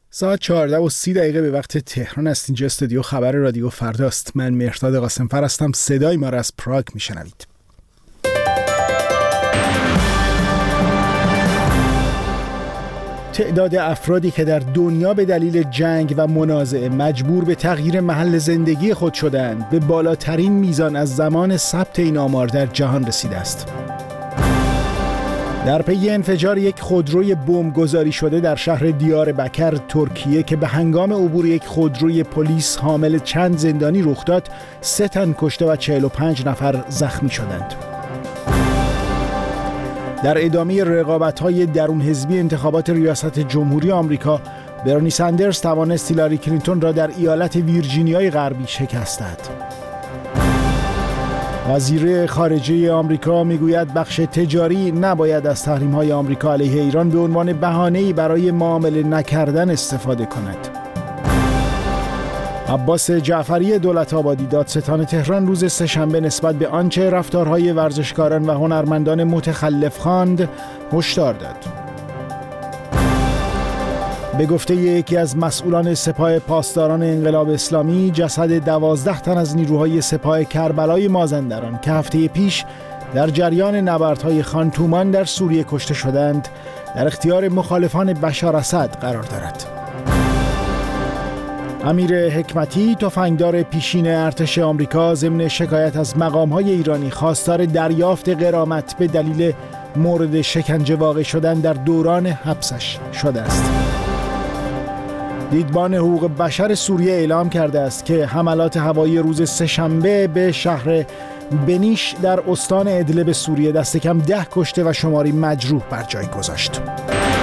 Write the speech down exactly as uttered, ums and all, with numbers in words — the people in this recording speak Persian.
ساعت چهارده و سی دقیقه به وقت تهران است. اینجا استودیو خبر رادیو فرداست. من مهرداد قاسمفر هستم. صدای ما را از پراگ میشنوید. تعداد افرادی که در دنیا به دلیل جنگ و منازعه مجبور به تغییر محل زندگی خود شدند به بالاترین میزان از زمان ثبت این آمار در جهان رسیده است. در پی انفجار یک خودروی بمب گذاری شده در شهر دیاربکر ترکیه که به هنگام عبور یک خودروی پلیس حامل چند زندانی رخ داد، سه تن کشته و چهل و پنج نفر زخمی شدند. در ادامه رقابت‌های درون حزبی انتخابات ریاست جمهوری آمریکا، برنی سندرز توانست هیلاری کلینتون را در ایالت ویرجینیای غربی شکست دهد. وزیر خارجه آمریکا میگوید بخش تجاری نباید از تحریم‌های آمریکا علیه ایران به عنوان بهانه‌ای برای معامله نکردن استفاده کند. عباس جعفری دولت‌آبادی دادستان تهران روز سه‌شنبه نسبت به آنچه رفتارهای ورزشکاران و هنرمندان متخلف خواند هشدار داد. به گفته یکی از مسئولان سپاه پاسداران انقلاب اسلامی، جسد دوازده تن از نیروهای سپاه کربلای مازندران که هفته پیش در جریان نبردهای خان تومان در سوریه کشته شدند، در اختیار مخالفان بشار اسد قرار دارد. امیر حکمتی تفنگدار پیشین ارتش آمریکا ضمن شکایت از مقام‌های ایرانی خواستار دریافت غرامت به دلیل مورد شکنجه واقع شدن در دوران حبسش شده است. دیدبان حقوق بشر سوریه اعلام کرده است که حملات هوایی روز سه‌شنبه به شهر بنیش در استان ادلب سوریه دست کم ده کشته و شماری مجروح بر جای گذاشت.